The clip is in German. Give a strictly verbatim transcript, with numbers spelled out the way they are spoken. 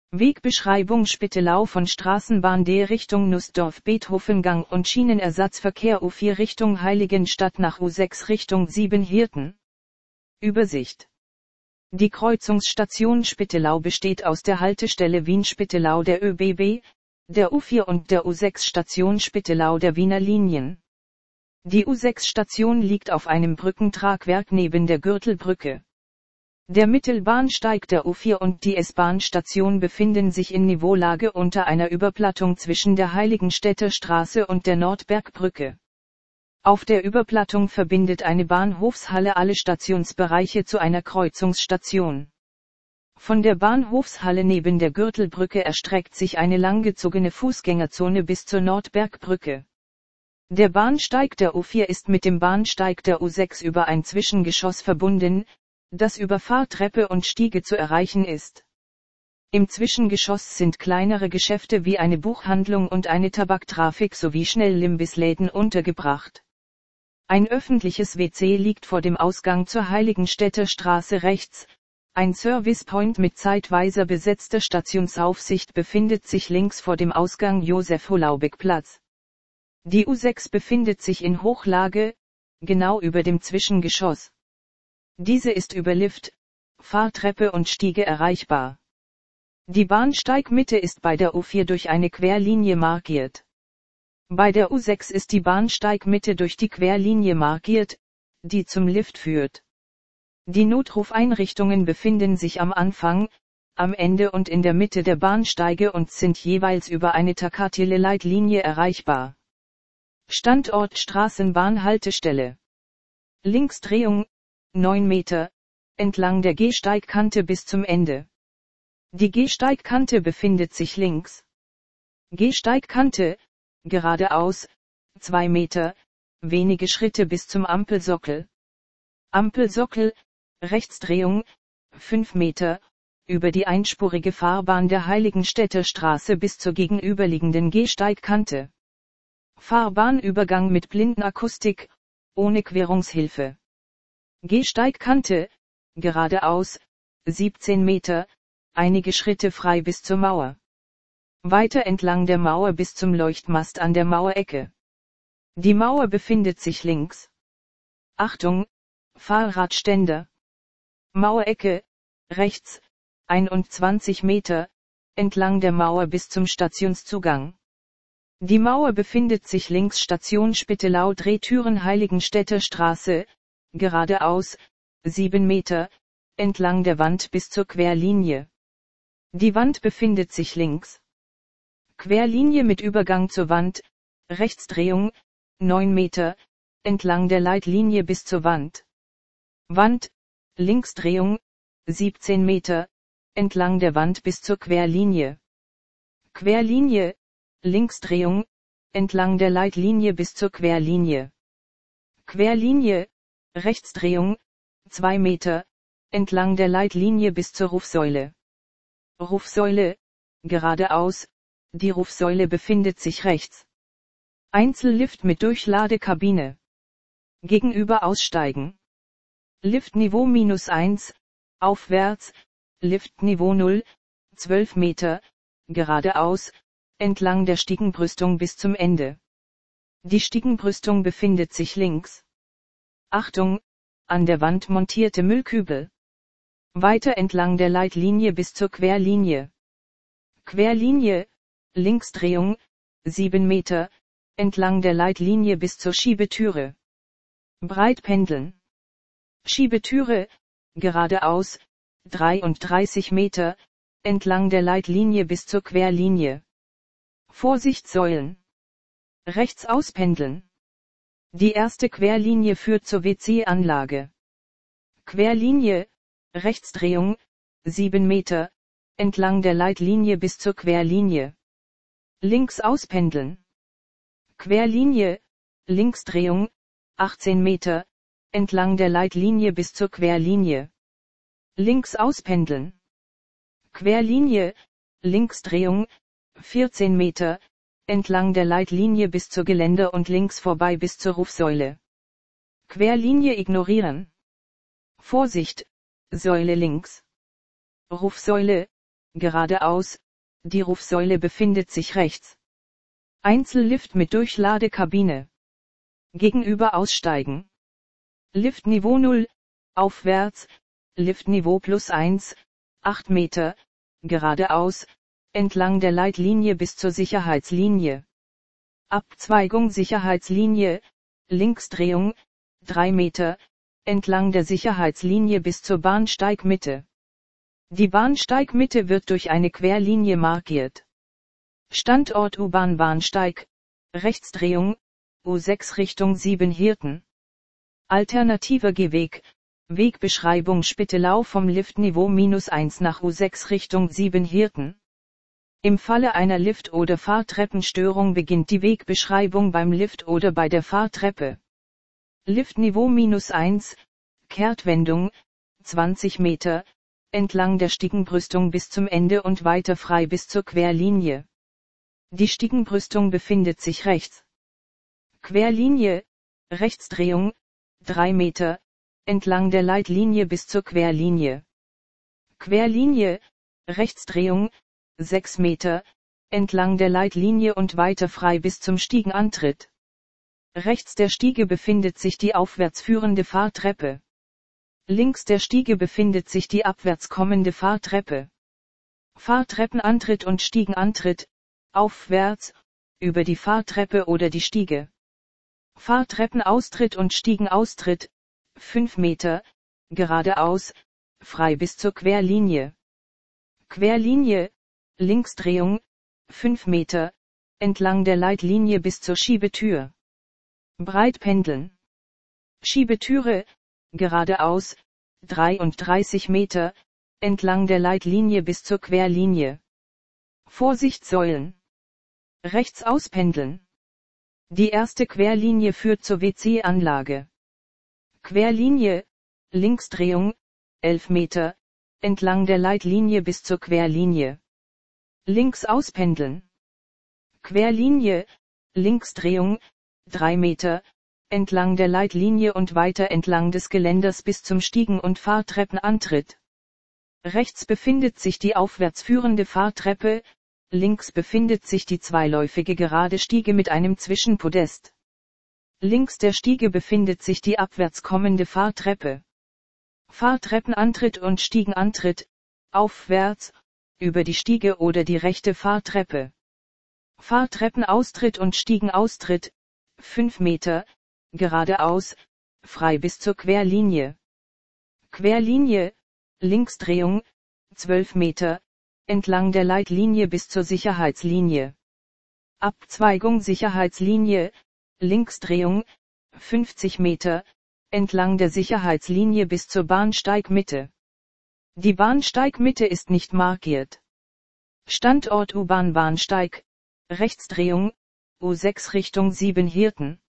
Wegbeschreibung Spittelau von Straßenbahn D Richtung Nussdorf-Beethovengang und Schienenersatzverkehr U vier Richtung Heiligenstadt nach U sechs Richtung Siebenhirten. Übersicht. Die Kreuzungsstation Spittelau besteht aus der Haltestelle Wien-Spittelau der ÖBB, der U vier und der U sechs Station Spittelau der Wiener Linien. Die U sechs Station liegt auf einem Brückentragwerk neben der Gürtelbrücke. Der Mittelbahnsteig der U vier und die S-Bahn-Station befinden sich in Niveaulage unter einer Überplattung zwischen der Heiligenstädter Straße und der Nordbergbrücke. Auf der Überplattung verbindet eine Bahnhofshalle alle Stationsbereiche zu einer Kreuzungsstation. Von der Bahnhofshalle neben der Gürtelbrücke erstreckt sich eine langgezogene Fußgängerzone bis zur Nordbergbrücke. Der Bahnsteig der U vier ist mit dem Bahnsteig der U sechs über ein Zwischengeschoss verbunden, das über Fahrtreppe und Stiege zu erreichen ist. Im Zwischengeschoss sind kleinere Geschäfte wie eine Buchhandlung und eine Tabaktrafik sowie Schnellimbissläden untergebracht. Ein öffentliches W C liegt vor dem Ausgang zur Heiligenstädter Straße rechts, ein Servicepoint mit zeitweiser besetzter Stationsaufsicht befindet sich links vor dem Ausgang Josef-Holaubek-Platz. Die U sechs befindet sich in Hochlage, genau über dem Zwischengeschoss. Diese ist über Lift, Fahrtreppe und Stiege erreichbar. Die Bahnsteigmitte ist bei der U vier durch eine Querlinie markiert. Bei der U sechs ist die Bahnsteigmitte durch die Querlinie markiert, die zum Lift führt. Die Notrufeinrichtungen befinden sich am Anfang, am Ende und in der Mitte der Bahnsteige und sind jeweils über eine Takatile-Leitlinie erreichbar. Standort Straßenbahnhaltestelle. Linksdrehung, neun Meter, entlang der Gehsteigkante bis zum Ende. Die Gehsteigkante befindet sich links. Gehsteigkante, geradeaus, zwei Meter, wenige Schritte bis zum Ampelsockel. Ampelsockel, Rechtsdrehung, fünf Meter, über die einspurige Fahrbahn der Heiligenstädter Straße bis zur gegenüberliegenden Gehsteigkante. Fahrbahnübergang mit Blindenakustik, ohne Querungshilfe. Gehsteigkante, geradeaus, siebzehn Meter, einige Schritte frei bis zur Mauer. Weiter entlang der Mauer bis zum Leuchtmast an der Mauerecke. Die Mauer befindet sich links. Achtung, Fahrradständer. Mauerecke, rechts, einundzwanzig Meter, entlang der Mauer bis zum Stationszugang. Die Mauer befindet sich links Station Spittelau Drehtüren Heiligenstädter Straße, geradeaus, sieben Meter, entlang der Wand bis zur Querlinie. Die Wand befindet sich links. Querlinie mit Übergang zur Wand, Rechtsdrehung, neun Meter, entlang der Leitlinie bis zur Wand. Wand, Linksdrehung, siebzehn Meter, entlang der Wand bis zur Querlinie. Querlinie, Linksdrehung, entlang der Leitlinie bis zur Querlinie. Querlinie, Rechtsdrehung, zwei Meter, entlang der Leitlinie bis zur Rufsäule. Rufsäule, geradeaus, die Rufsäule befindet sich rechts. Einzellift mit Durchladekabine. Gegenüber aussteigen. Liftniveau minus eins, aufwärts, Liftniveau null, zwölf Meter, geradeaus, entlang der Stiegenbrüstung bis zum Ende. Die Stiegenbrüstung befindet sich links. Achtung, an der Wand montierte Müllkübel. Weiter entlang der Leitlinie bis zur Querlinie. Querlinie, Linksdrehung, sieben Meter, entlang der Leitlinie bis zur Schiebetüre. Breitpendeln. Schiebetüre, geradeaus, dreiunddreißig Meter, entlang der Leitlinie bis zur Querlinie. Vorsichtssäulen. Rechts auspendeln. Die erste Querlinie führt zur W C-Anlage. Querlinie, Rechtsdrehung, sieben Meter, entlang der Leitlinie bis zur Querlinie. Links auspendeln. Querlinie, Linksdrehung, achtzehn Meter, entlang der Leitlinie bis zur Querlinie. Links auspendeln. Querlinie, Linksdrehung, vierzehn Meter, entlang der Leitlinie bis zur Geländer und links vorbei bis zur Rufsäule. Querlinie ignorieren. Vorsicht, Säule links. Rufsäule, geradeaus, die Rufsäule befindet sich rechts. Einzellift mit Durchladekabine. Gegenüber aussteigen. Liftniveau null, aufwärts, Liftniveau plus eins, acht Meter, geradeaus, entlang der Leitlinie bis zur Sicherheitslinie. Abzweigung Sicherheitslinie, Linksdrehung, drei Meter, entlang der Sicherheitslinie bis zur Bahnsteigmitte. Die Bahnsteigmitte wird durch eine Querlinie markiert. Standort U-Bahn-Bahnsteig, Rechtsdrehung, U sechs Richtung Siebenhirten. Alternativer Gehweg, Wegbeschreibung Spittelau vom Liftniveau minus eins nach U sechs Richtung Siebenhirten. Im Falle einer Lift- oder Fahrtreppenstörung beginnt die Wegbeschreibung beim Lift oder bei der Fahrtreppe. Liftniveau minus eins, Kehrtwendung, zwanzig Meter, entlang der Stiegenbrüstung bis zum Ende und weiter frei bis zur Querlinie. Die Stiegenbrüstung befindet sich rechts. Querlinie, Rechtsdrehung, drei Meter, entlang der Leitlinie bis zur Querlinie. Querlinie, Rechtsdrehung, sechs Meter, entlang der Leitlinie und weiter frei bis zum Stiegenantritt. Rechts der Stiege befindet sich die aufwärts führende Fahrtreppe. Links der Stiege befindet sich die abwärts kommende Fahrtreppe. Fahrtreppenantritt und Stiegenantritt, aufwärts, über die Fahrtreppe oder die Stiege. Fahrtreppenaustritt und Stiegenaustritt, fünf Meter, geradeaus, frei bis zur Querlinie. Querlinie, Linksdrehung, fünf Meter, entlang der Leitlinie bis zur Schiebetür. Breitpendeln. Schiebetüre, geradeaus, dreiunddreißig Meter, entlang der Leitlinie bis zur Querlinie. Vorsichtssäulen. Rechts auspendeln. Die erste Querlinie führt zur W C-Anlage. Querlinie, Linksdrehung, elf Meter, entlang der Leitlinie bis zur Querlinie. Links auspendeln. Querlinie, Linksdrehung, drei Meter, entlang der Leitlinie und weiter entlang des Geländers bis zum Stiegen- und Fahrtreppenantritt. Rechts befindet sich die aufwärts führende Fahrtreppe, links befindet sich die zweiläufige gerade Stiege mit einem Zwischenpodest. Links der Stiege befindet sich die abwärts kommende Fahrtreppe. Fahrtreppenantritt und Stiegenantritt, aufwärts, über die Stiege oder die rechte Fahrtreppe. Fahrtreppenaustritt und Stiegenaustritt, fünf Meter, geradeaus, frei bis zur Querlinie. Querlinie, Linksdrehung, zwölf Meter, entlang der Leitlinie bis zur Sicherheitslinie. Abzweigung Sicherheitslinie, Linksdrehung, fünfzig Meter, entlang der Sicherheitslinie bis zur Bahnsteigmitte. Die Bahnsteigmitte ist nicht markiert. Standort U-Bahn-Bahnsteig, Rechtsdrehung, U sechs Richtung Siebenhirten.